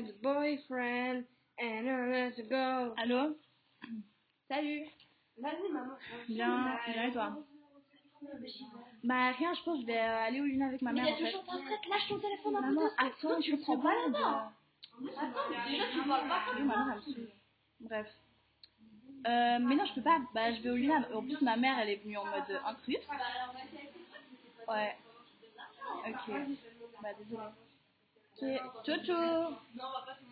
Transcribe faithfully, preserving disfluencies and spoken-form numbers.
had a boyfriend and I let it go. Allô? Salut. Vas-y, maman. Bien, bien et toi? Bah rien, je pense que je vais euh, aller au Luna avec ma mère en fait. Mais lâche ton téléphone un peu. Maman, attends, tu prends pas là-bas. Attends, déjà tu parles pas Oui, comme ma mère, elle me saoule. Bref. Euh, mais non, je peux pas. Bah, je vais au Luna. En plus, ma mère, elle est venue en mode euh, intrus. Ouais. Ok. Bah, désolée. Ok. Ciao, ciao.